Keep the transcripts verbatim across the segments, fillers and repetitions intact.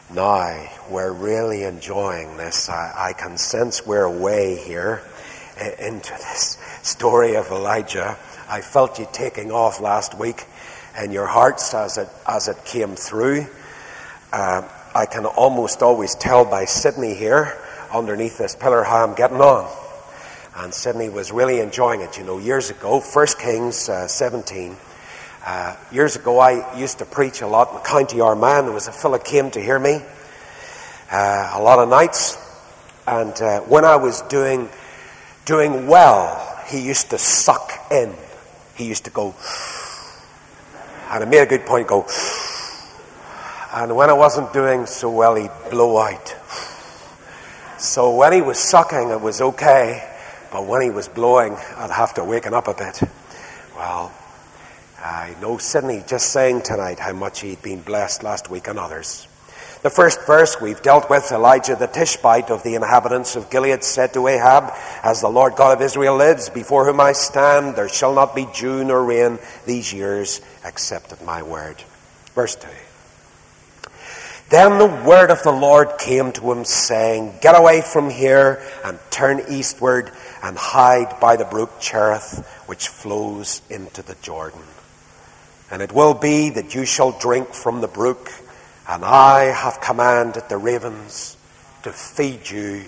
Now, we're really enjoying this. I, I can sense we're away here into this story of Elijah. I felt you taking off last week in your hearts as it as it came through. Uh, I can almost always tell by Sydney here, underneath this pillar, how I'm getting on. And Sydney was really enjoying it. You know, years ago, First Kings uh, seventeen, uh, years ago I used to preach a lot in County Armagh. There was a fella came to hear me uh, a lot of nights. And uh, when I was doing doing well, he used to suck in. He used to go, and I made a good point, go, and when I wasn't doing so well, he'd blow out. So when he was sucking, it was okay. But when he was blowing, I'd have to waken up a bit. Well, I know Sydney just saying tonight how much he'd been blessed last week and others. The first verse we've dealt with, Elijah the Tishbite of the inhabitants of Gilead said to Ahab, "As the Lord God of Israel lives, before whom I stand, there shall not be dew nor rain these years, except at my word." Verse two. Then the word of the Lord came to him, saying, "Get away from here and turn eastward and hide by the brook Cherith, which flows into the Jordan. And it will be that you shall drink from the brook, and I have commanded the ravens to feed you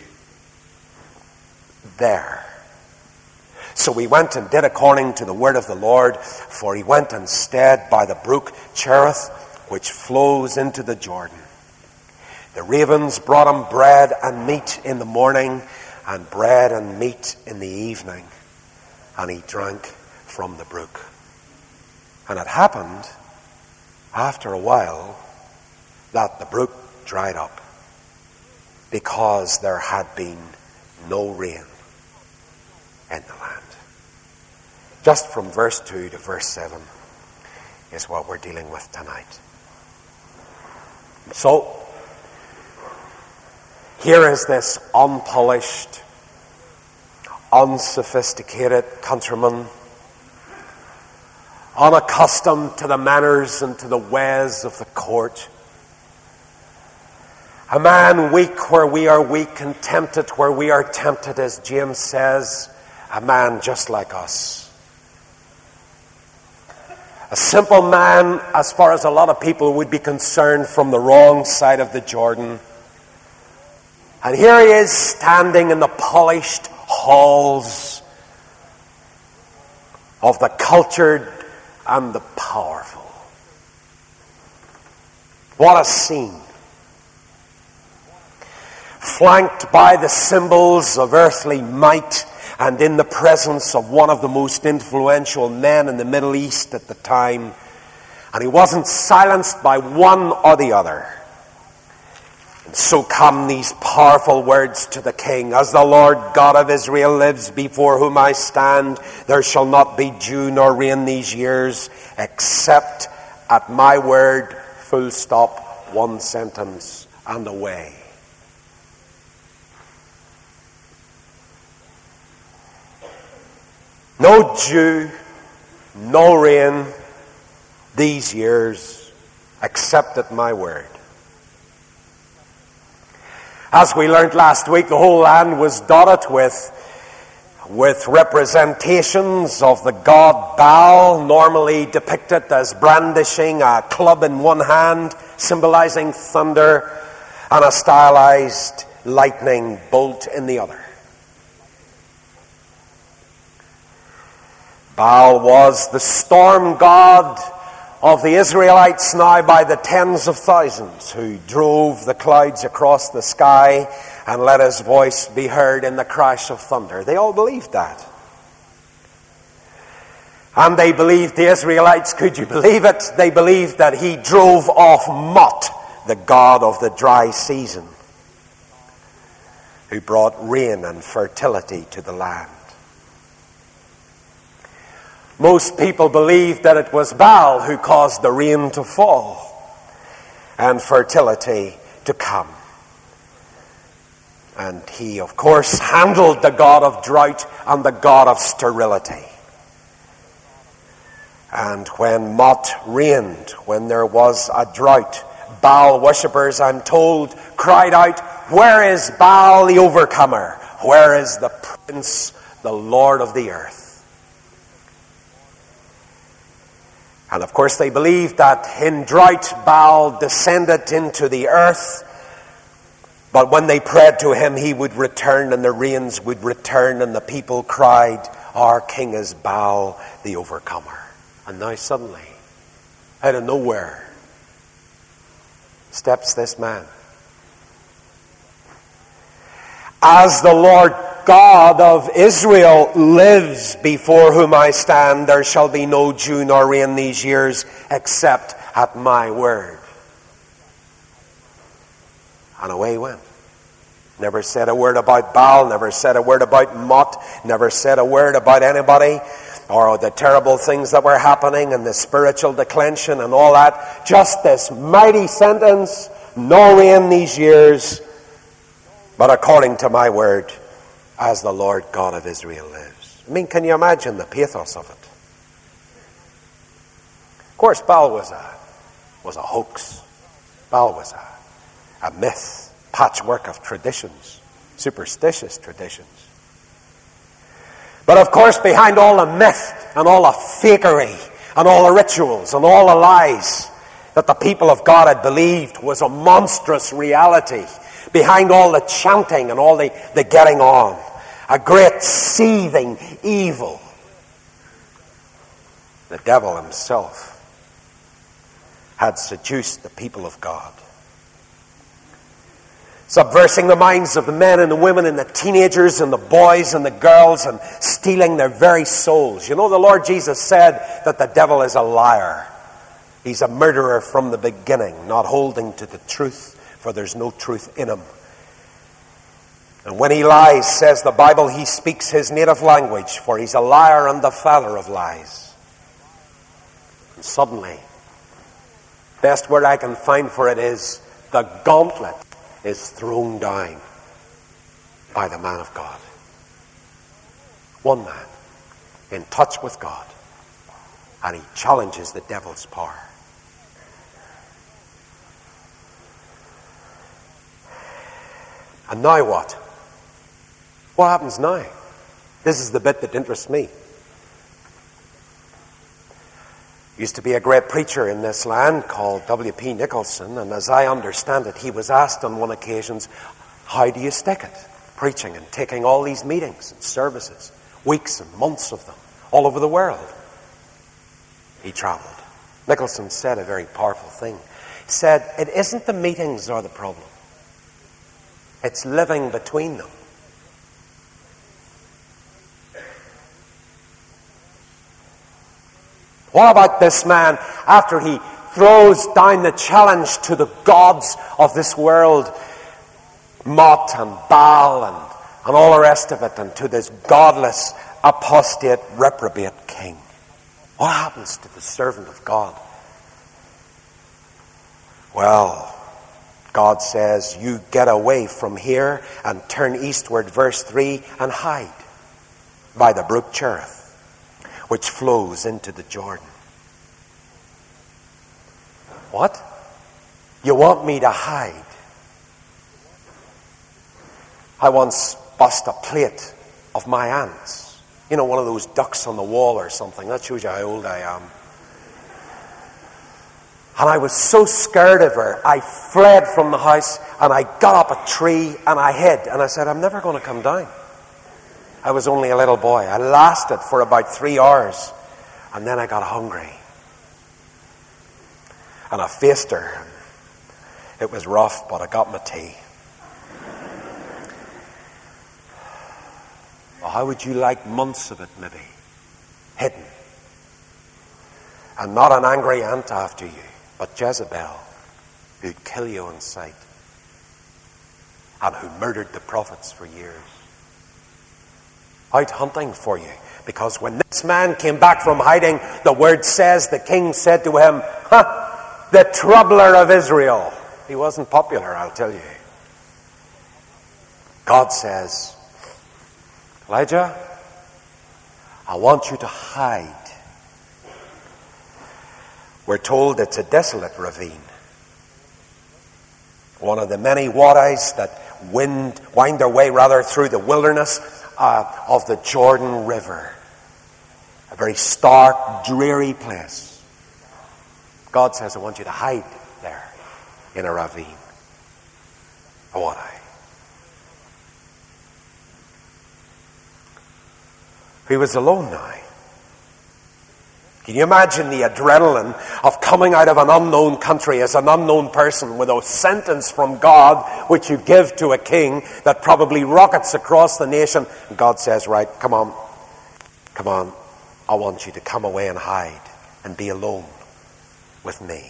there." So he went and did according to the word of the Lord, for he went and stayed by the brook Cherith, which flows into the Jordan. The ravens brought him bread and meat in the morning, and bread and meat in the evening, and he drank from the brook. And it happened, after a while, that the brook dried up, because there had been no rain in the land. Just from verse two to verse seven is what we're dealing with tonight. So, here is this unpolished, unsophisticated countryman, unaccustomed to the manners and to the ways of the court. A man weak where we are weak and tempted where we are tempted, as James says, a man just like us. A simple man, as far as a lot of people would be concerned, from the wrong side of the Jordan. And here he is standing in the polished halls of the cultured and the powerful. What a scene. Flanked by the symbols of earthly might, and in the presence of one of the most influential men in the Middle East at the time. And he wasn't silenced by one or the other. And so come these powerful words to the king: "As the Lord God of Israel lives, before whom I stand, there shall not be dew nor rain these years, except at my word," full stop, one sentence, and away. No dew, no rain these years, except at my word. As we learned last week, the whole land was dotted with, with representations of the god Baal, normally depicted as brandishing a club in one hand, symbolizing thunder, and a stylized lightning bolt in the other. Baal was the storm god of the Israelites, now by the tens of thousands, who drove the clouds across the sky and let his voice be heard in the crash of thunder. They all believed that. And they believed, the Israelites, could you believe it? They believed that he drove off Mot, the god of the dry season, who brought rain and fertility to the land. Most people believed that it was Baal who caused the rain to fall and fertility to come. And he, of course, handled the god of drought and the god of sterility. And when Mot reigned, when there was a drought, Baal worshippers, I'm told, cried out, "Where is Baal the overcomer? Where is the prince, the Lord of the earth?" And of course they believed that in drought Baal descended into the earth, but when they prayed to him, he would return and the rains would return, and the people cried, "Our king is Baal the overcomer." And now suddenly, out of nowhere, steps this man. "As the Lord God of Israel lives, before whom I stand, there shall be no dew nor rain these years except at my word." And away he went. Never said a word about Baal, never said a word about Mot, never said a word about anybody, or the terrible things that were happening and the spiritual declension and all that. Just this mighty sentence, "No rain these years, but according to my word, as the Lord God of Israel lives." I mean, can you imagine the pathos of it? Of course, Baal was a, was a hoax. Baal was a, a myth, patchwork of traditions, superstitious traditions. But of course, behind all the myth and all the fakery and all the rituals and all the lies that the people of God had believed was a monstrous reality. Behind all the chanting and all the, the getting on, a great seething evil. The devil himself had seduced the people of God, subversing the minds of the men and the women and the teenagers and the boys and the girls, and stealing their very souls. You know, the Lord Jesus said that the devil is a liar. He's a murderer from the beginning, not holding to the truth, for there's no truth in him. And when he lies, says the Bible, he speaks his native language, for he's a liar and the father of lies. And suddenly, best word I can find for it is, the gauntlet is thrown down by the man of God. One man in touch with God, and he challenges the devil's power. And now what? What happens now? This is the bit that interests me. Used to be a great preacher in this land called W P Nicholson, and as I understand it, he was asked on one occasion, "How do you stick it? Preaching and taking all these meetings and services, weeks and months of them, all over the world." He traveled. Nicholson said a very powerful thing. He said, "It isn't the meetings that are the problem. It's living between them." What about this man, after he throws down the challenge to the gods of this world, Mot and Baal and, and all the rest of it, and to this godless, apostate, reprobate king? What happens to the servant of God? Well, God says, "You get away from here and turn eastward," verse three, "and hide by the brook Cherith, which flows into the Jordan." What? You want me to hide? I once bust a plate of my aunt's. You know, one of those ducks on the wall or something. That shows you how old I am. And I was so scared of her, I fled from the house and I got up a tree and I hid. And I said, "I'm never going to come down." I was only a little boy. I lasted for about three hours. And then I got hungry. And I faced her. It was rough, but I got my tea. Well, how would you like months of it, maybe? Hidden. And not an angry aunt after you, but Jezebel, who'd kill you on sight. And who murdered the prophets for years. Out hunting for you. Because when this man came back from hiding, the word says the king said to him, "Ha! The troubler of Israel." He wasn't popular, I'll tell you. God says, "Elijah, I want you to hide." We're told it's a desolate ravine. One of the many Wadis that wind, wind their way rather through the wilderness uh, of the Jordan River. A very stark, dreary place. God says, I want you to hide there in a ravine. A Wadi. He was alone now. Can you imagine the adrenaline of coming out of an unknown country as an unknown person with a sentence from God which you give to a king that probably rockets across the nation? And God says, right, come on, come on, I want you to come away and hide and be alone with me.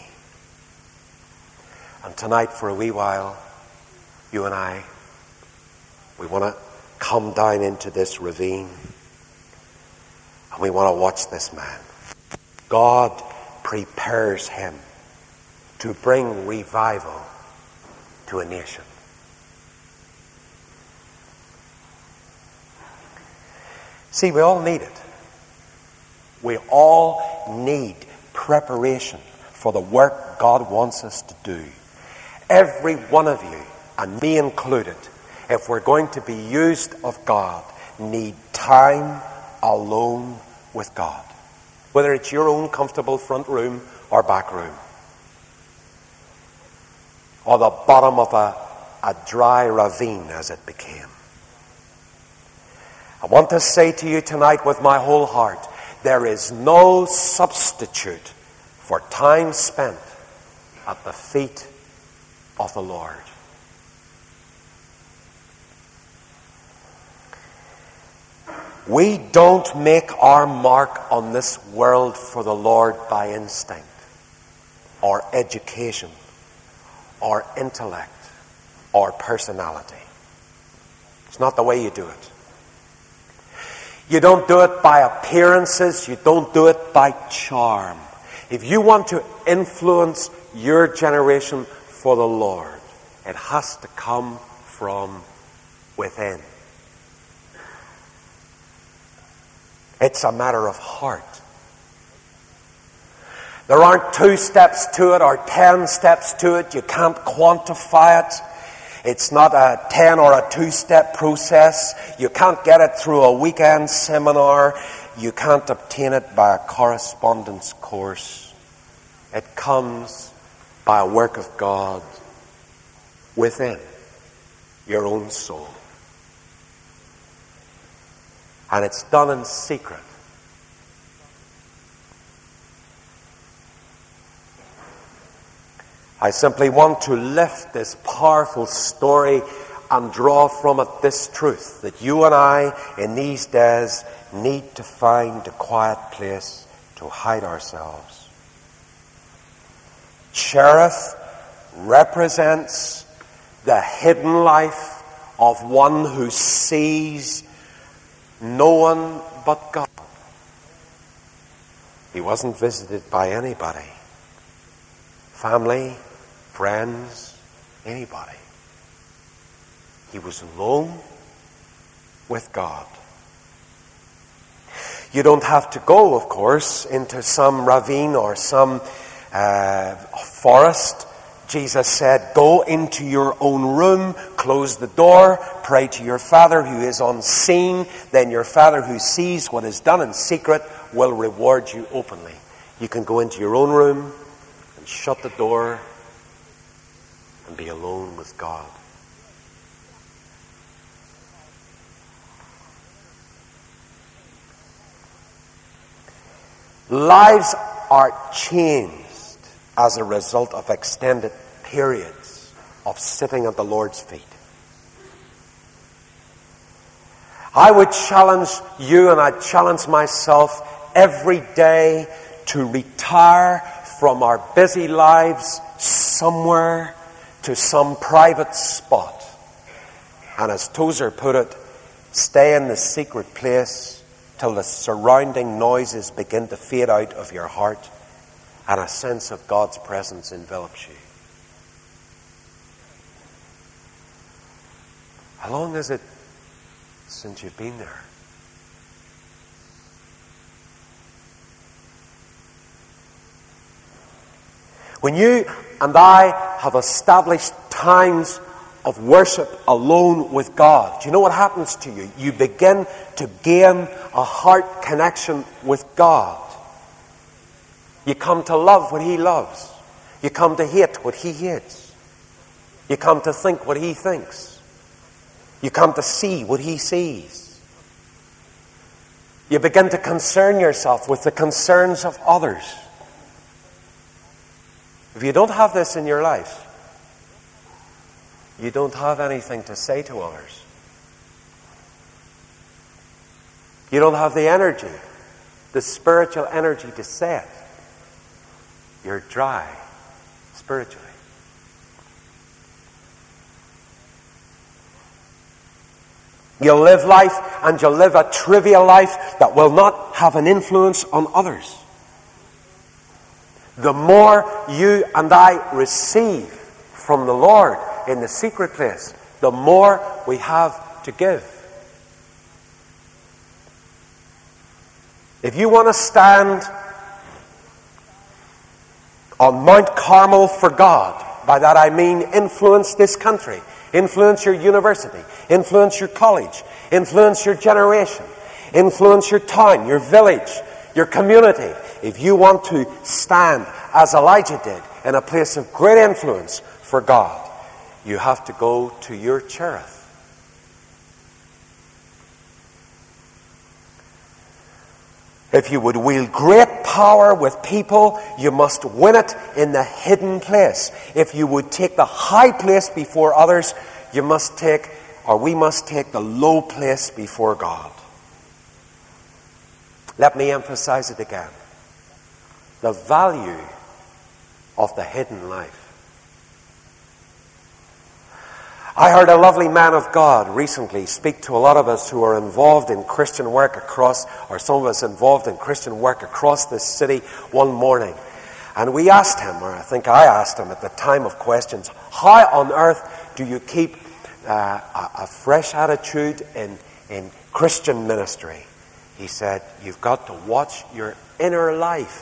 And tonight for a wee while, you and I, we want to come down into this ravine and we want to watch this man. God prepares him to bring revival to a nation. See, we all need it. We all need preparation for the work God wants us to do. Every one of you, and me included, if we're going to be used of God, need time alone with God. Whether it's your own comfortable front room or back room. Or the bottom of a, a dry ravine as it became. I want to say to you tonight with my whole heart, there is no substitute for time spent at the feet of the Lord. We don't make our mark on this world for the Lord by instinct, or education, or intellect, or personality. It's not the way you do it. You don't do it by appearances. You don't do it by charm. If you want to influence your generation for the Lord, it has to come from within. It's a matter of heart. There aren't two steps to it or ten steps to it. You can't quantify it. It's not a ten or a two-step process. You can't get it through a weekend seminar. You can't obtain it by a correspondence course. It comes by a work of God within your own soul. And it's done in secret. I simply want to lift this powerful story and draw from it this truth, that you and I in these days need to find a quiet place to hide ourselves. Cherith represents the hidden life of one who sees no one but God. He wasn't visited by anybody. Family, friends, anybody. He was alone with God. You don't have to go, of course, into some ravine or some uh, forest. Jesus said, go into your own room, close the door, pray to your Father who is unseen. Then your Father who sees what is done in secret will reward you openly. You can go into your own room and shut the door and be alone with God. Lives are changed as a result of extended periods of sitting at the Lord's feet. I would challenge you, and I challenge myself every day, to retire from our busy lives somewhere to some private spot. And as Tozer put it, stay in the secret place till the surrounding noises begin to fade out of your heart and a sense of God's presence envelops you. How long is it since you've been there? When you and I have established times of worship alone with God, do you know what happens to you? You begin to gain a heart connection with God. You come to love what He loves. You come to hate what He hates. You come to think what He thinks. You come to see what He sees. You begin to concern yourself with the concerns of others. If you don't have this in your life, you don't have anything to say to others. You don't have the energy, the spiritual energy to say it. You're dry spiritually. You'll live life and you'll live a trivial life that will not have an influence on others. The more you and I receive from the Lord in the secret place, the more we have to give. If you want to stand on Mount Carmel for God, by that I mean influence this country, influence your university, influence your college, influence your generation, influence your town, your village, your community. If you want to stand as Elijah did in a place of great influence for God, you have to go to your Cherith. If you would wield great power with people, you must win it in the hidden place. If you would take the high place before others, you must take, or we must take the low place before God. Let me emphasize it again. The value of the hidden life. I heard a lovely man of God recently speak to a lot of us who are involved in Christian work across, or some of us involved in Christian work across this city one morning. And we asked him, or I think I asked him at the time of questions, how on earth do you keep uh, a, a fresh attitude in, in Christian ministry? He said, you've got to watch your inner life.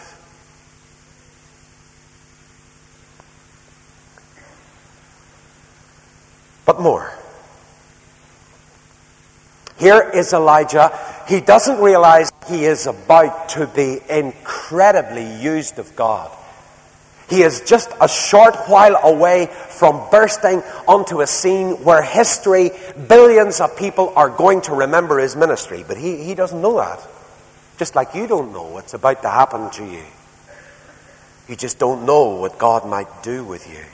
But more. Here is Elijah. He doesn't realize he is about to be incredibly used of God. He is just a short while away from bursting onto a scene where history, billions of people are going to remember his ministry. But he, he doesn't know that. Just like you don't know what's about to happen to you. You just don't know what God might do with you.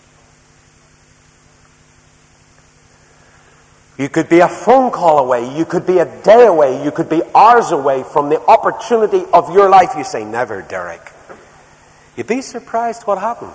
You could be a phone call away. You could be a day away. You could be hours away from the opportunity of your life. You say, never, Derek. You'd be surprised what happens.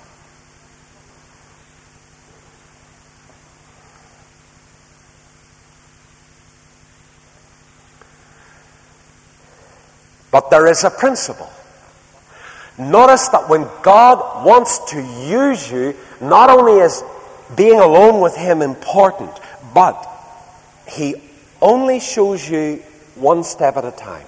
But there is a principle. Notice that when God wants to use you, not only is being alone with Him important, but He only shows you one step at a time.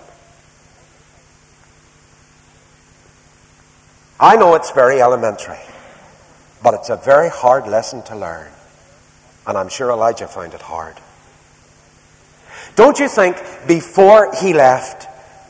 I know it's very elementary, but it's a very hard lesson to learn. And I'm sure Elijah found it hard. Don't you think before he left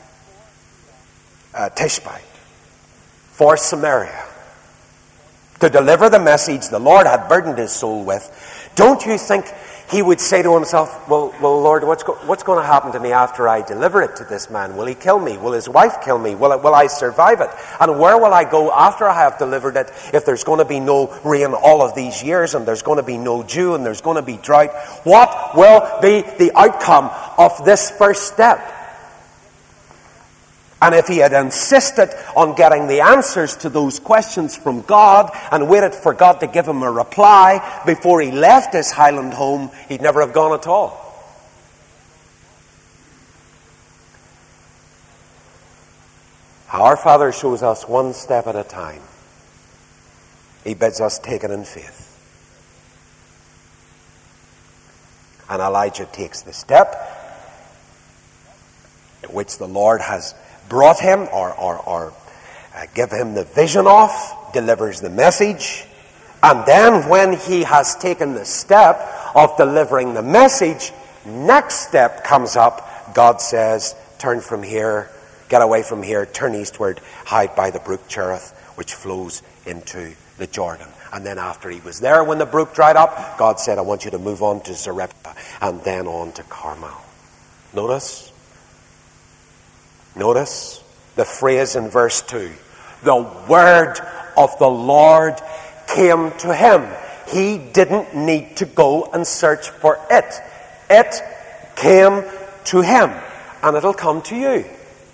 uh, Tishbite for Samaria to deliver the message the Lord had burdened his soul with, don't you think he would say to himself, well, well Lord, what's, go- what's going to happen to me after I deliver it to this man? Will he kill me? Will his wife kill me? Will, it, will I survive it? And where will I go after I have delivered it if there's going to be no rain all of these years and there's going to be no dew and there's going to be drought? What will be the outcome of this first step? And if he had insisted on getting the answers to those questions from God and waited for God to give him a reply before he left his highland home, he'd never have gone at all. Our Father shows us one step at a time. He bids us take it in faith. And Elijah takes the step which the Lord has brought him or, or, or uh, give him the vision of delivers the message. And then when he has taken the step of delivering the message, next step comes up. God says, turn from here, get away from here, turn eastward, hide by the brook Cherith, which flows into the Jordan. And then after he was there, when the brook dried up, God said, I want you to move on to Zarephath and then on to Carmel. Notice, notice the phrase in verse two. The word of the Lord came to him. He didn't need to go and search for it. It came to him, and it'll come to you.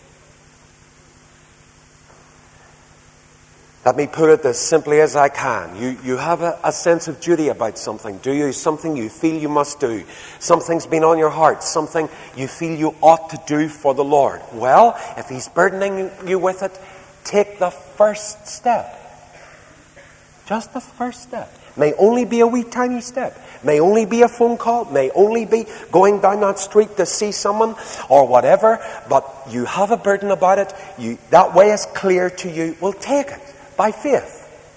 Let me put it as simply as I can. You, you have a, a sense of duty about something, do you? Something you feel you must do. Something's been on your heart. Something you feel you ought to do for the Lord. Well, if he's burdening you with it, take the first step. Just the first step. May only be a wee tiny step. May only be a phone call. May only be going down that street to see someone or whatever. But you have a burden about it. You, that way is clear to you. Well, take it by faith.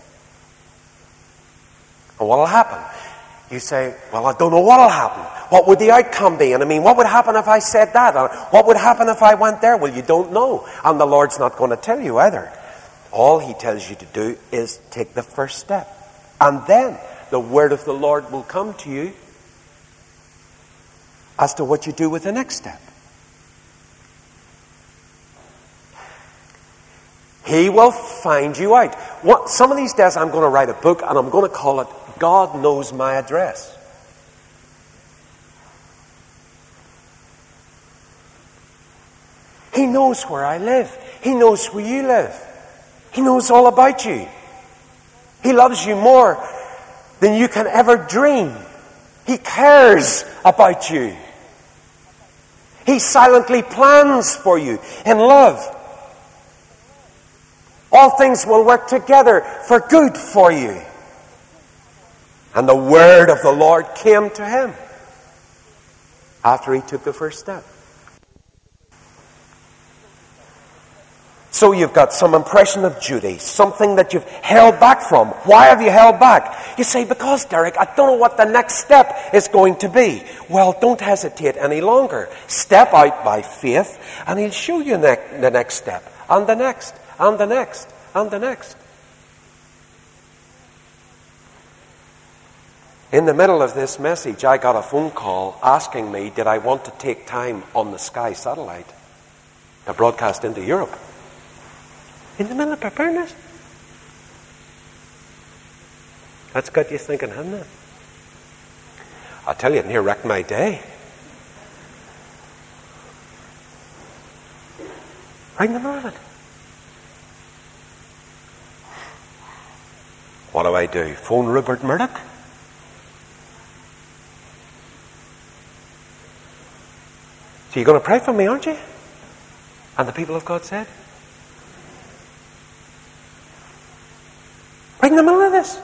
And what will happen? You say, well, I don't know what will happen. What would the outcome be? And I mean, what would happen if I said that? Or what would happen if I went there? Well, you don't know. And the Lord's not going to tell you either. All he tells you to do is take the first step. And then the word of the Lord will come to you as to what you do with the next step. He will find you out. What, some of these days I'm going to write a book and I'm going to call it God Knows My Address. He knows where I live. He knows where you live. He knows all about you. He loves you more than you can ever dream. He cares about you. He silently plans for you in love. All things will work together for good for you. And the word of the Lord came to him after he took the first step. So you've got some impression of duty, something that you've held back from. Why have you held back? You say, because, Derek, I don't know what the next step is going to be. Well, don't hesitate any longer. Step out by faith, and he'll show you ne- the next step, and the next, and the next, and the next. In the middle of this message, I got a phone call asking me, did I want to take time on the Sky satellite to broadcast into Europe? In the middle of preparing it. That's got you thinking, hasn't it? I tell you, it near wrecked my day. Right in the middle of it. What do I do? Phone Rupert Murdoch? So you're going to pray for me, aren't you? And the people of God said, right in the middle of this.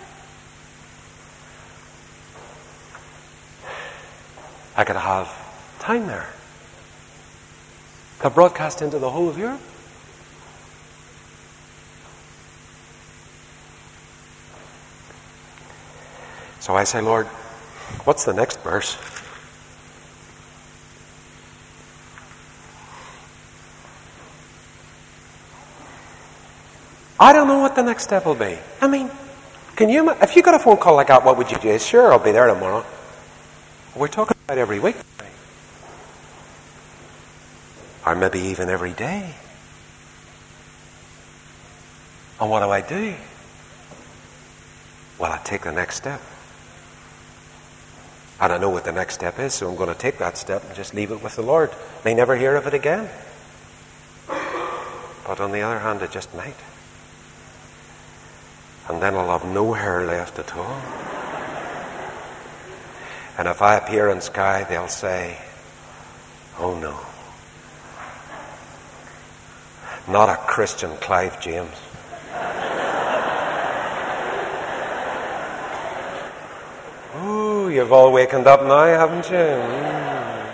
I could have time there to broadcast into the whole of Europe. So I say, Lord, what's the next verse? I don't know what the next step will be. I mean, can you, if you got a phone call like that, what would you do? Sure, I'll be there tomorrow. We're talking about every week. Or maybe even every day. And what do I do? Well, I take the next step. And I know what the next step is, so I'm going to take that step and just leave it with the Lord. May never hear of it again. But on the other hand, it just might. And then I'll have no hair left at all. And if I appear in Sky, they'll say, oh no, not a Christian Clive James. Ooh, you've all wakened up now, haven't you? Mm.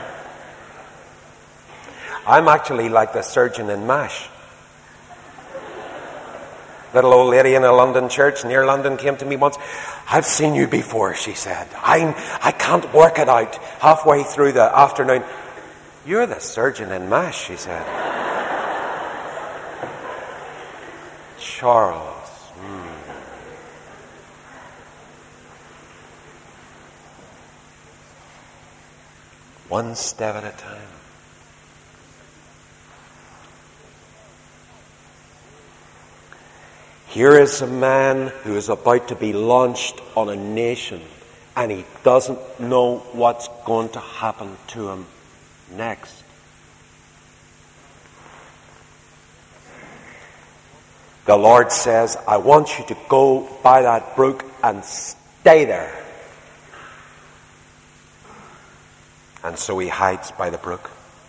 I'm actually like the surgeon in MASH. Little old lady in a London church near London came to me once. I've seen you before, she said. I'm, I can't work it out. Halfway through the afternoon, you're the surgeon in MASH, she said. Charles. Mm. One step at a time. Here is a man who is about to be launched on a nation, and he doesn't know what's going to happen to him next. The Lord says, I want you to go by that brook and stay there. And so he hides by the brook,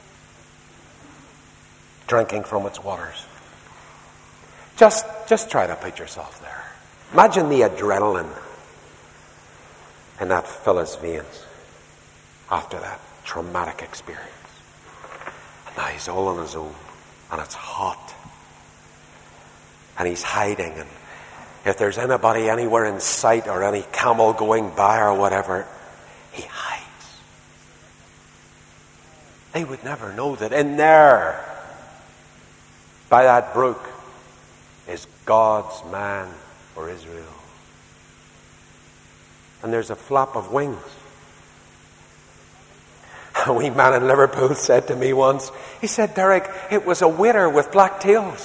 drinking from its waters. Just, just try to put yourself there. Imagine the adrenaline in that fellow's veins after that traumatic experience. And now he's all on his own, and it's hot. And he's hiding, and if there's anybody anywhere in sight or any camel going by or whatever, he hides. They would never know that in there, by that brook, is God's man for Israel. And there's a flap of wings. A wee man in Liverpool said to me once, he said, Derek, it was a waiter with black tails.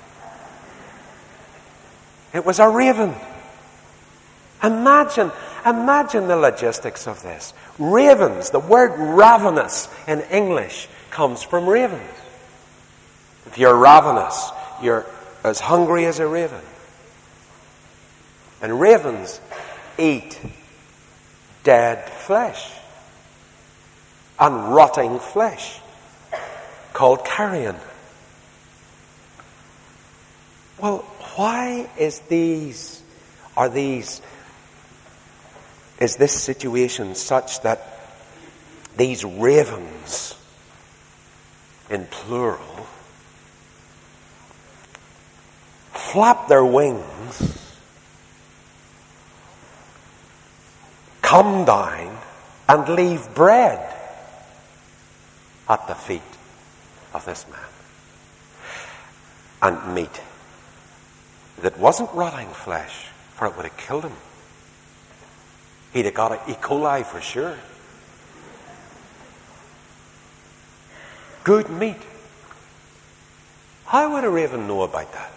It was a raven. Imagine, imagine the logistics of this. Ravens, the word ravenous in English comes from ravens. If you're ravenous, you're as hungry as a raven. And ravens eat dead flesh and rotting flesh called carrion. Well, why is these, are these, is this situation such that these ravens, in plural, flap their wings, come down and leave bread at the feet of this man, and meat that wasn't rotting flesh, for it would have killed him. He'd have got an E. coli for sure. Good meat. How would a raven know about that?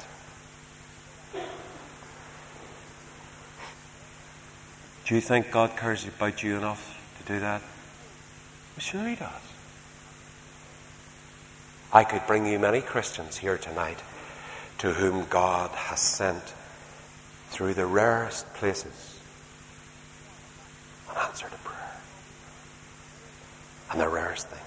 Do you think God cares about you enough to do that? Well, sure he does. I could bring you many Christians here tonight to whom God has sent through the rarest places an answer to prayer. And the rarest thing.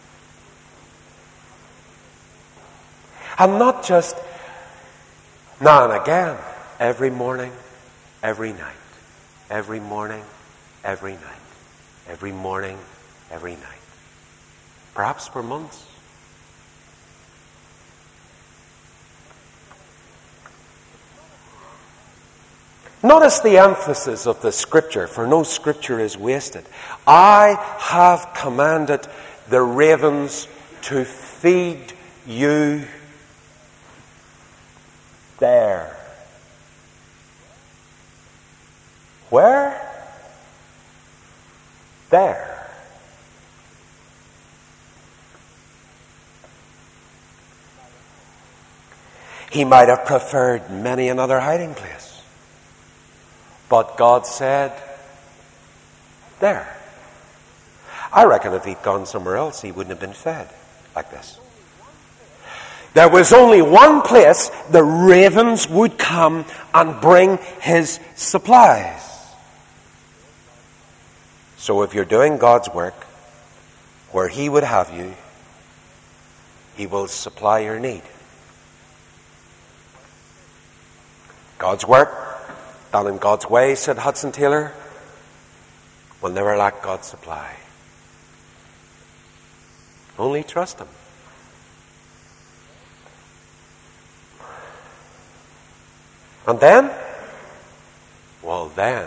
And not just now and again, every morning, every night. Every morning, every night. Every morning, every night. Perhaps for months. Notice the emphasis of the scripture, for no scripture is wasted. I have commanded the ravens to feed you there. Where? There. He might have preferred many another hiding place. But God said, there. I reckon if he'd gone somewhere else, he wouldn't have been fed like this. There was only one place the ravens would come and bring his supplies. So if you're doing God's work where he would have you, he will supply your need. God's work, done in God's way, said Hudson Taylor, will never lack God's supply. Only trust him. And then, well then,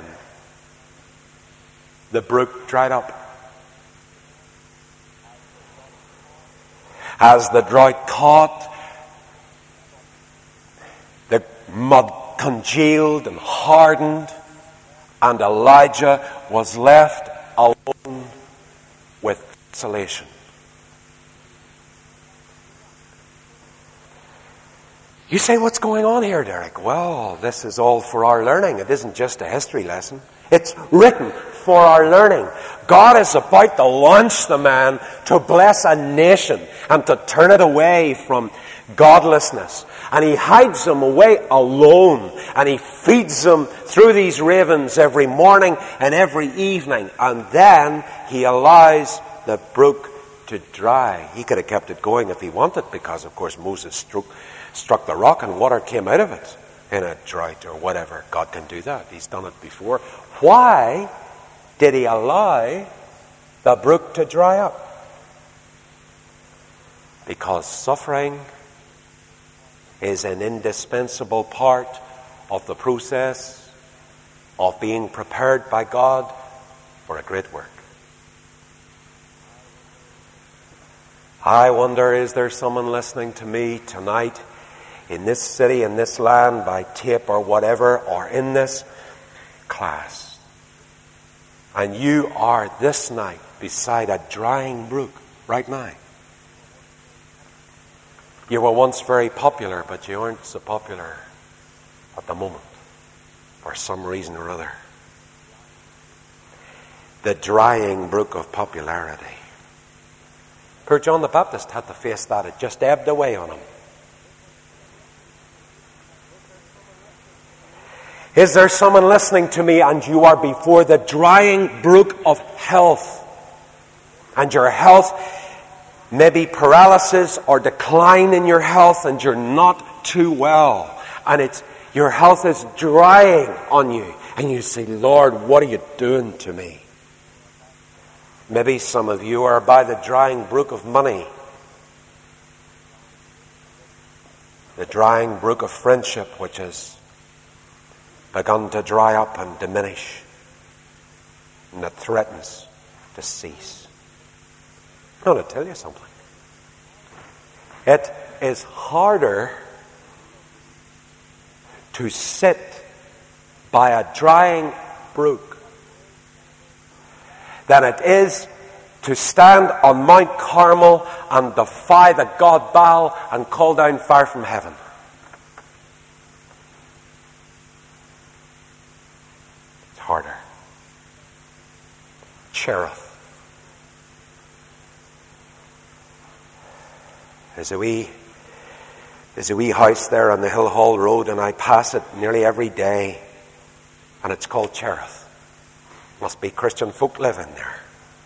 the brook dried up. As the drought caught, the mud congealed and hardened, and Elijah was left alone with desolation. You say, what's going on here, Derek? Well, this is all for our learning. It isn't just a history lesson. It's written for our learning. God is about to launch the man to bless a nation and to turn it away from godlessness. And he hides them away alone. And he feeds them through these ravens every morning and every evening. And then he allows the brook to dry. He could have kept it going if he wanted, because, of course, Moses struck, struck the rock and water came out of it in a drought or whatever. God can do that. He's done it before. Why did he allow the brook to dry up? Because suffering is an indispensable part of the process of being prepared by God for a great work. I wonder, is there someone listening to me tonight in this city, in this land, by tape or whatever, or in this class, and you are this night beside a drying brook right now? You were once very popular, but you aren't so popular at the moment, for some reason or other. The drying brook of popularity. Poor John the Baptist had to face that. It just ebbed away on him. Is there someone listening to me and you are before the drying brook of health? And your health, maybe paralysis or decline in your health, and you're not too well. And it's your health is drying on you. And you say, Lord, what are you doing to me? Maybe some of you are by the drying brook of money. The drying brook of friendship, which has begun to dry up and diminish, and that threatens to cease. I want to tell you something. It is harder to sit by a drying brook than it is to stand on Mount Carmel and defy the god Baal and call down fire from heaven. It's harder. Cherith. There's a wee, there's a wee house there on the Hill Hall Road, and I pass it nearly every day, and it's called Cherith. Must be Christian folk living there.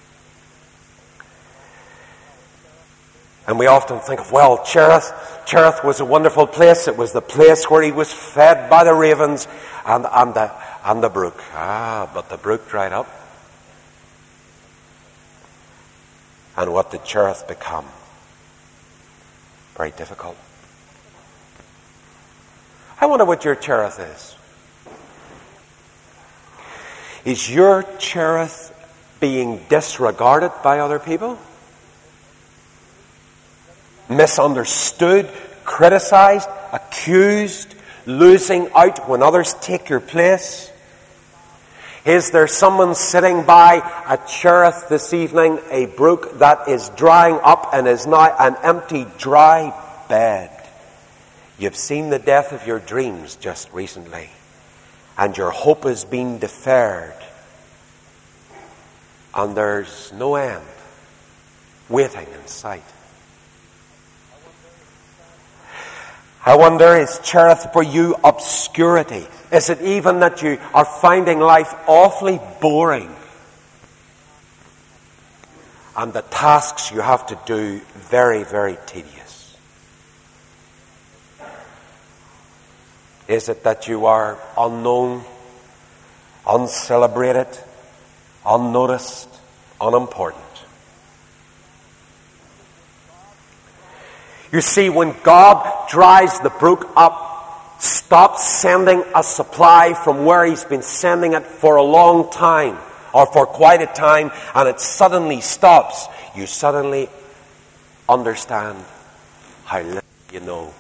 And we often think of, well, Cherith, Cherith was a wonderful place. It was the place where he was fed by the ravens and, and, the, and the brook. Ah, but the brook dried up. And what did Cherith become? Very difficult. I wonder what your Cherith is. Is your Cherith being disregarded by other people? Misunderstood, criticized, accused, losing out when others take your place? Is there someone sitting by a Cherith this evening, a brook that is drying up and is now an empty, dry bed? You've seen the death of your dreams just recently, and your hope has been deferred, and there's no end waiting in sight. I wonder, is Cherith for you obscurity? Is it even that you are finding life awfully boring, and the tasks you have to do very, very tedious? Is it that you are unknown, uncelebrated, unnoticed, unimportant? You see, when God dries the brook up, stops sending a supply from where he's been sending it for a long time, or for quite a time, and it suddenly stops, you suddenly understand how little you know.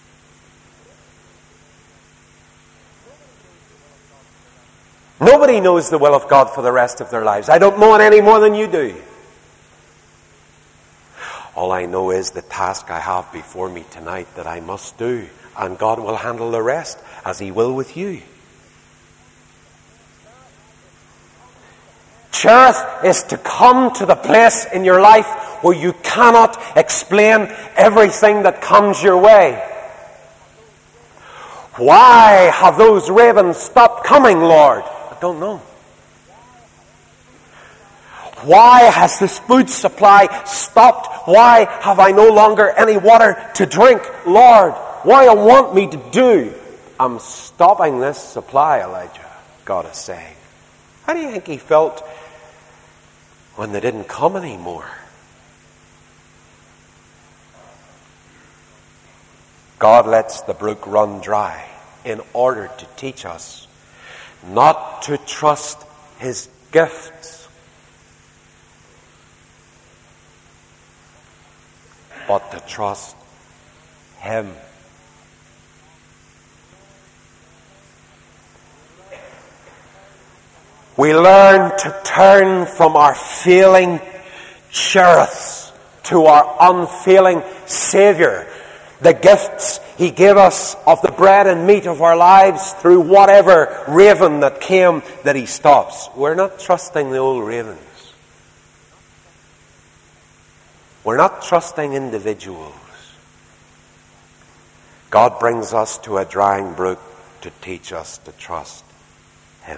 Nobody knows the will of God for the rest of their lives. I don't know it any more than you do. All I know is the task I have before me tonight that I must do, and God will handle the rest as He will with you. Cherith is to come to the place in your life where you cannot explain everything that comes your way. Why have those ravens stopped coming, Lord? I don't know. Why has this food supply stopped? Why have I no longer any water to drink? Lord, what do you want me to do? I'm stopping this supply, Elijah, God is saying. How do you think he felt when they didn't come anymore? God lets the brook run dry in order to teach us not to trust His gifts, but to trust Him. We learn to turn from our failing cheriths to our unfailing Savior. The gifts He gave us of the bread and meat of our lives through whatever raven that came that He stops. We're not trusting the old ravens. We're not trusting individuals. God brings us to a drying brook to teach us to trust Him.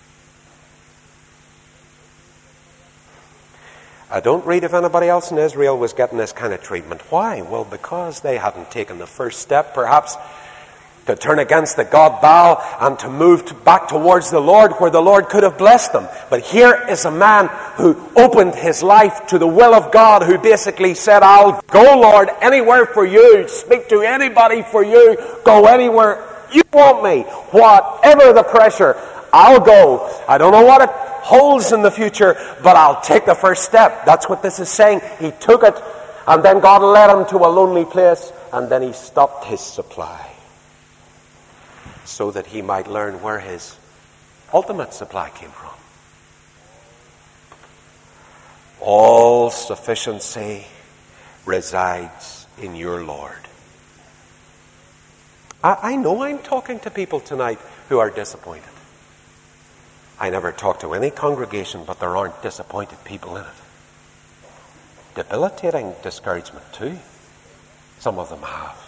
I don't read if anybody else in Israel was getting this kind of treatment. Why? Well, because they hadn't taken the first step, perhaps, to turn against the god Baal and to move to back towards the Lord, where the Lord could have blessed them. But here is a man who opened his life to the will of God, who basically said, I'll go, Lord, anywhere for you, speak to anybody for you, go anywhere you want me, whatever the pressure, I'll go. I don't know what it holds in the future, but I'll take the first step. That's what this is saying. He took it, and then God led him to a lonely place, and then He stopped his supply so that he might learn where his ultimate supply came from. All sufficiency resides in your Lord. I, I know I'm talking to people tonight who are disappointed. I never talk to any congregation, but there aren't disappointed people in it. Debilitating discouragement too. Some of them have.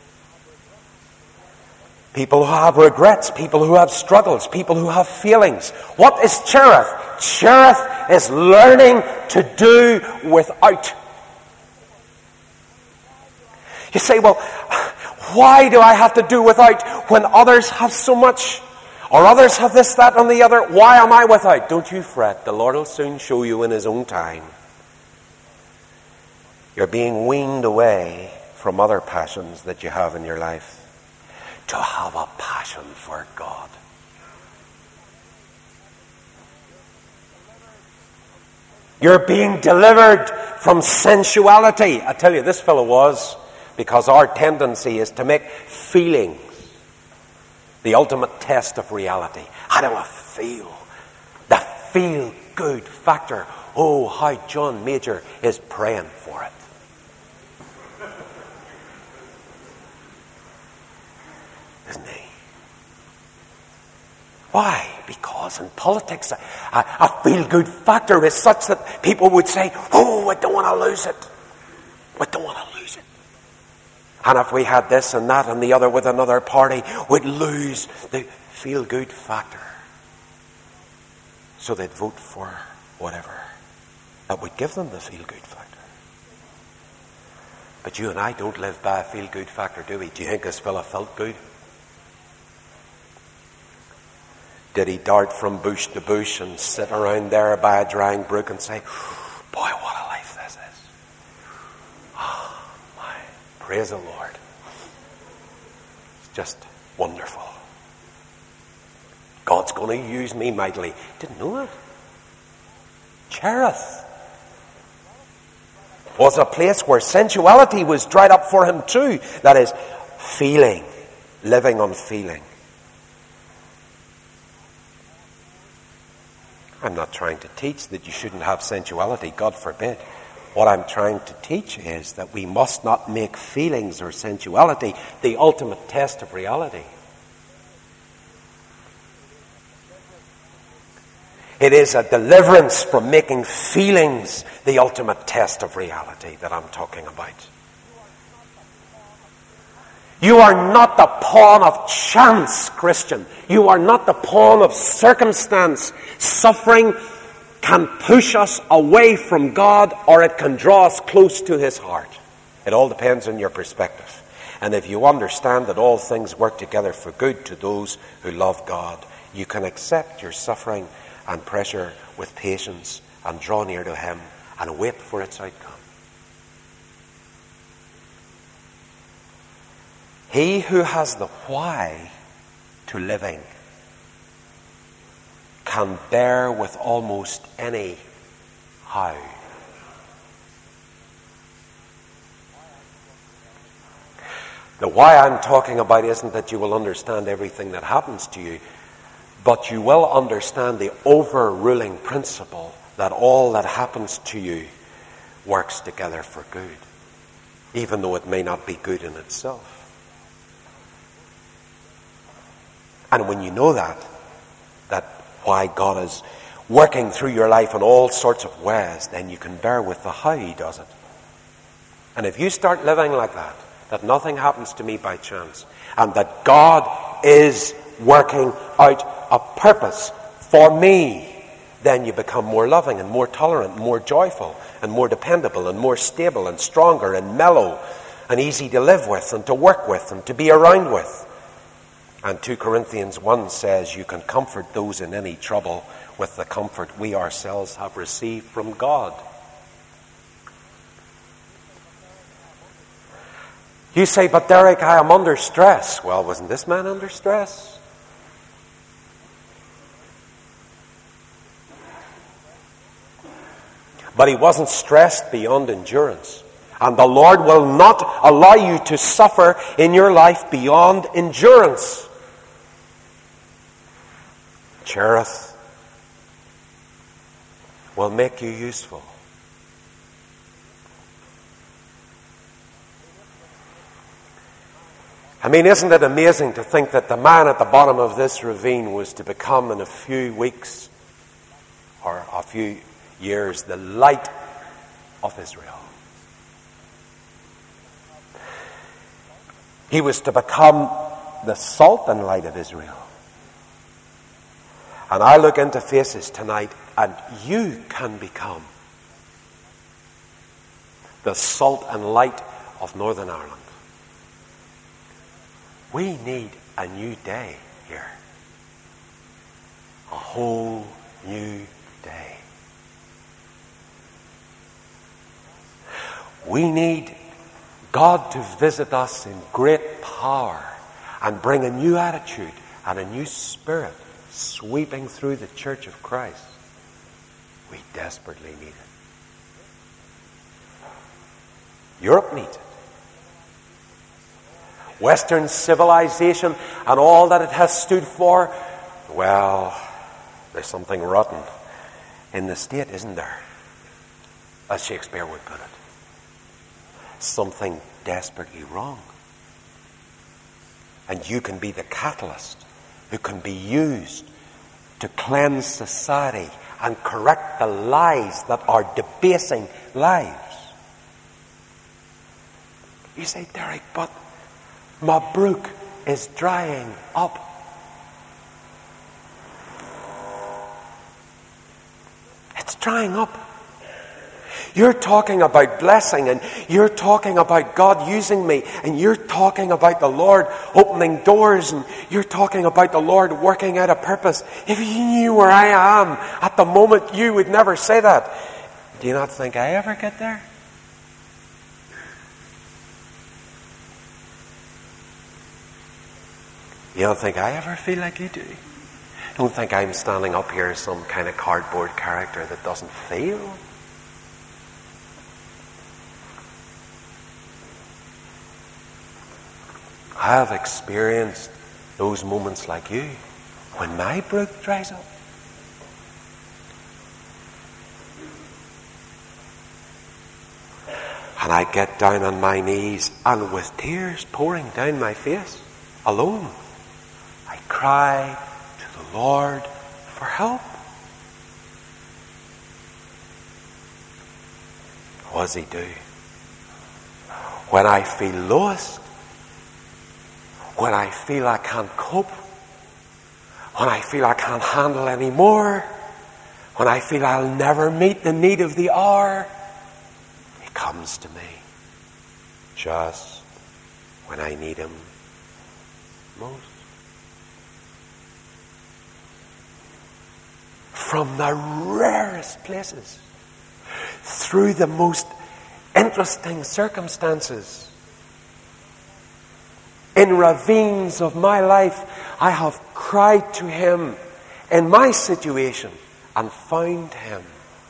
People who have regrets, people who have struggles, people who have feelings. What is cherith? Cherith is learning to do without. You say, well, why do I have to do without when others have so much? Or others have this, that, and the other. Why am I without? Don't you fret. The Lord will soon show you in His own time. You're being weaned away from other passions that you have in your life to have a passion for God. You're being delivered from sensuality. I tell you, this fellow was, because our tendency is to make feelings the ultimate test of reality. How do I feel? The feel-good factor. Oh, how John Major is praying for it. Isn't he? Why? Because in politics, a, a feel-good factor is such that people would say, oh, I don't want to lose it. I don't want to lose it. And if we had this and that and the other with another party, we'd lose the feel-good factor. So they'd vote for whatever that would give them the feel-good factor. But you and I don't live by a feel-good factor, do we? Do you think this fella felt good? Did he dart from bush to bush and sit around there by a drying brook and say, boy, what a life this is. Oh, my, praise the Lord. It's just wonderful. God's going to use me mightily. Didn't know that. Cherith was a place where sensuality was dried up for him too. That is, feeling, living on feeling. I'm not trying to teach that you shouldn't have sensuality, God forbid. What I'm trying to teach is that we must not make feelings or sensuality the ultimate test of reality. It is a deliverance from making feelings the ultimate test of reality that I'm talking about. You are not the pawn of chance, Christian. You are not the pawn of circumstance. Suffering can push us away from God, or it can draw us close to His heart. It all depends on your perspective. And if you understand that all things work together for good to those who love God, you can accept your suffering and pressure with patience and draw near to Him and wait for its outcome. He who has the why to living can bear with almost any how. The why I'm talking about isn't that you will understand everything that happens to you, but you will understand the overruling principle that all that happens to you works together for good, even though it may not be good in itself. And when you know that, that why God is working through your life in all sorts of ways, then you can bear with the how He does it. And if you start living like that, that nothing happens to me by chance, and that God is working out a purpose for me, then you become more loving and more tolerant, more joyful and more dependable and more stable and stronger and mellow and easy to live with and to work with and to be around with. And Second Corinthians one says you can comfort those in any trouble with the comfort we ourselves have received from God. You say, but Derek, I am under stress. Well, wasn't this man under stress? But he wasn't stressed beyond endurance. And the Lord will not allow you to suffer in your life beyond endurance. Cherith will make you useful. I mean, isn't it amazing to think that the man at the bottom of this ravine was to become in a few weeks or a few years the light of Israel? He was to become the salt and light of Israel. And I look into faces tonight, and you can become the salt and light of Northern Ireland. We need a new day here. A whole new day. We need God to visit us in great power and bring a new attitude and a new spirit sweeping through the Church of Christ. We desperately need it. Europe needs it. Western civilization and all that it has stood for, well, there's something rotten in the state, isn't there? As Shakespeare would put it. Something desperately wrong. And you can be the catalyst who can be used to cleanse society and correct the lies that are debasing lives. You say, Derek, but my brook is drying up. It's drying up. You're talking about blessing, and you're talking about God using me, and you're talking about the Lord opening doors, and you're talking about the Lord working out a purpose. If you knew where I am at the moment, you would never say that. Do you not think I ever get there? You don't think I ever feel like you do? Don't think I'm standing up here as some kind of cardboard character that doesn't feel? I have experienced those moments like you when my brook dries up. And I get down on my knees and with tears pouring down my face, alone, I cry to the Lord for help. What does he do? When I feel lowest, when I feel I can't cope, when I feel I can't handle any more, when I feel I'll never meet the need of the hour, he comes to me just when I need him most. From the rarest places, through the most interesting circumstances, in ravines of my life, I have cried to him in my situation and found him.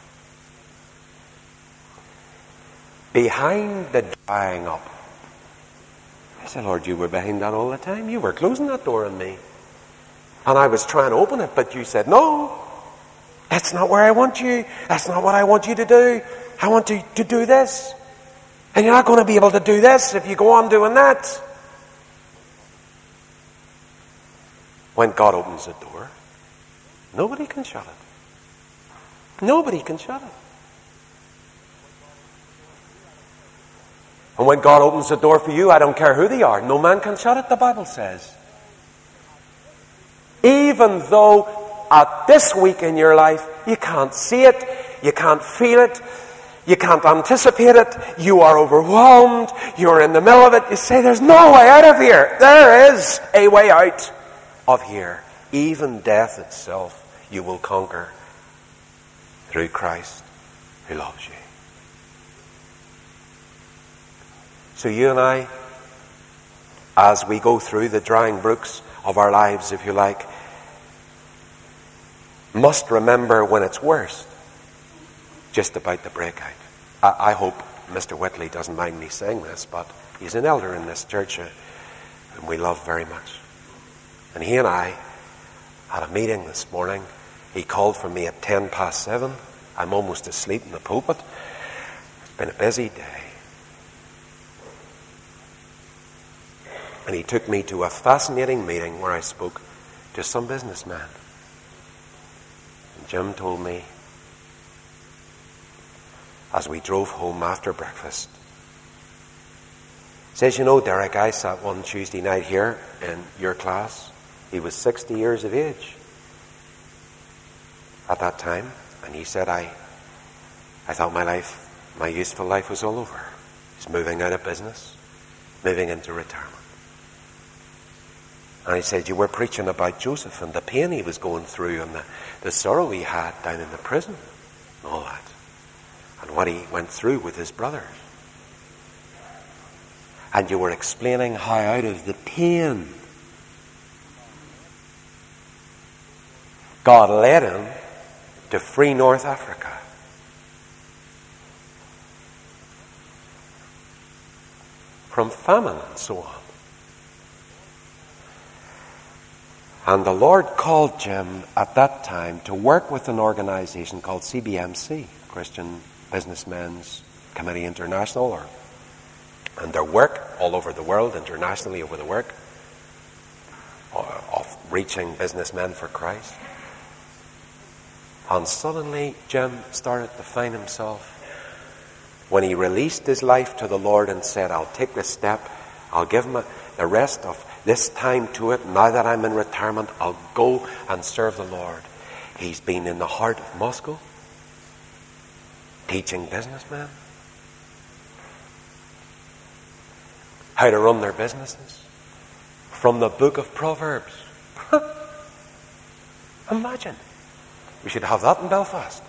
Behind the drying up. I said, Lord, you were behind that all the time. You were closing that door on me. And I was trying to open it, but you said, no, that's not where I want you. That's not what I want you to do. I want you to do this. And you're not going to be able to do this if you go on doing that. When God opens the door, nobody can shut it. Nobody can shut it. And when God opens the door for you, I don't care who they are, no man can shut it, the Bible says. Even though at this week in your life, you can't see it, you can't feel it, you can't anticipate it, you are overwhelmed, you're in the middle of it, you say, there's no way out of here. There is a way out of here. Even death itself you will conquer through Christ who loves you. So you and I, as we go through the drying brooks of our lives, if you like, must remember when it's worst, just about the breakout. I, I hope Mister Whitley doesn't mind me saying this, but he's an elder in this church uh, whom we love very much. And he and I had a meeting this morning. He called for me at ten past seven. I'm almost asleep in the pulpit. It's been a busy day. And he took me to a fascinating meeting where I spoke to some businessmen. And Jim told me, as we drove home after breakfast, says, you know, Derek, I sat one Tuesday night here in your class. He was sixty years of age at that time. And he said, I I thought my life, my useful life was all over. He's moving out of business, moving into retirement. And he said, you were preaching about Joseph and the pain he was going through and the, the sorrow he had down in the prison and all that. And what he went through with his brothers. And you were explaining how out of the pain God led him to free North Africa. From famine and so on. And the Lord called Jim at that time to work with an organization called C B M C, Christian Businessmen's Committee International, or, and their work all over the world, internationally over the work of reaching businessmen for Christ. And suddenly Jim started to find himself, when he released his life to the Lord and said, I'll take this step, I'll give him a, the rest of this time to it, now that I'm in retirement, I'll go and serve the Lord. He's been in the heart of Moscow, teaching businessmen how to run their businesses from the book of Proverbs. Imagine. We should have that in Belfast.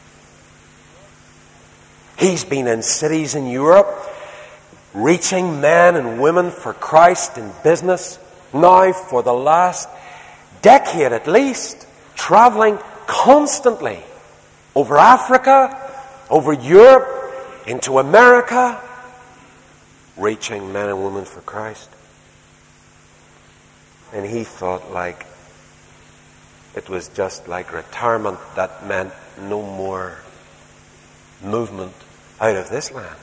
He's been in cities in Europe, reaching men and women for Christ in business, now for the last decade at least, traveling constantly over Africa, over Europe, into America, reaching men and women for Christ. And he thought like it was just like retirement that meant no more movement out of this land.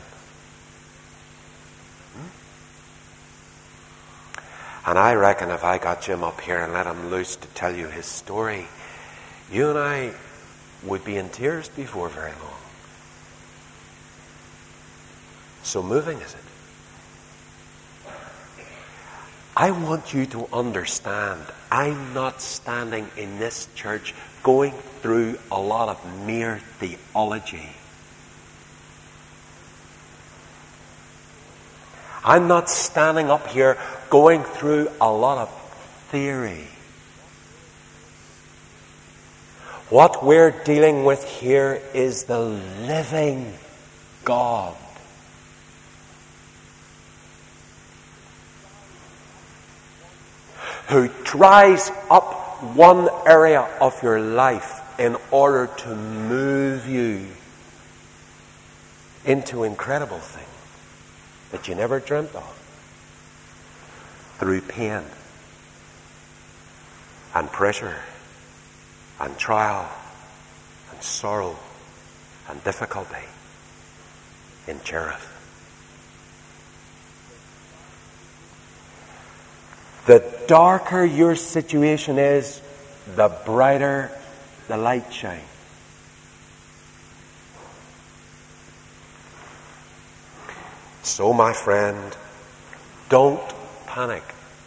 Hmm? And I reckon if I got Jim up here and let him loose to tell you his story, you and I would be in tears before very long. So moving is it. I want you to understand, I'm not standing in this church going through a lot of mere theology. I'm not standing up here going through a lot of theory. What we're dealing with here is the living God. Who dries up one area of your life in order to move you into incredible things that you never dreamt of. Through pain and pressure and trial and sorrow and difficulty in Cherith. The darker your situation is, the brighter the light shines. So, my friend, don't panic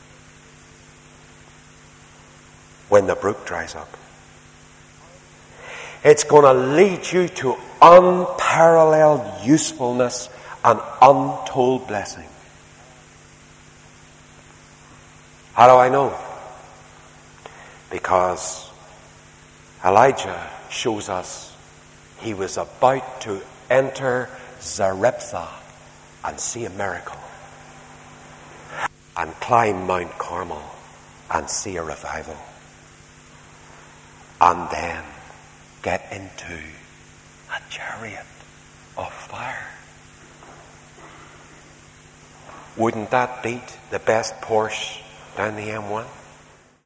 when the brook dries up. It's going to lead you to unparalleled usefulness and untold blessing. How do I know? Because Elijah shows us he was about to enter Zarephath and see a miracle, and climb Mount Carmel and see a revival, and then get into a chariot of fire. Wouldn't that beat the best Porsche down the M one?